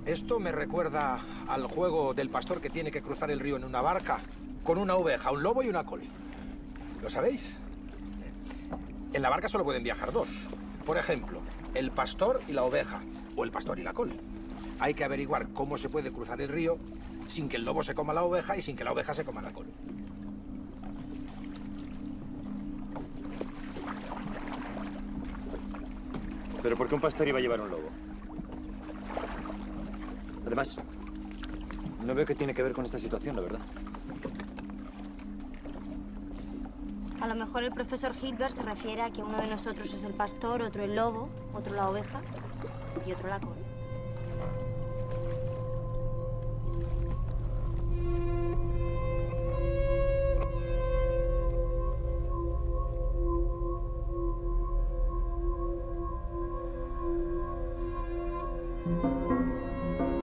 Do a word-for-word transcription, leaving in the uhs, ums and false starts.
Esto me recuerda al juego del pastor que tiene que cruzar el río en una barca con una oveja, un lobo y una col. ¿Lo sabéis? En la barca solo pueden viajar dos. Por ejemplo, el pastor y la oveja, o el pastor y la col. Hay que averiguar cómo se puede cruzar el río sin que el lobo se coma la oveja y sin que la oveja se coma la col. ¿Pero por qué un pastor iba a llevar un lobo? Además, no veo qué tiene que ver con esta situación, la verdad. A lo mejor el profesor Hilbert se refiere a que uno de nosotros es el pastor, otro el lobo, otro la oveja y otro la col.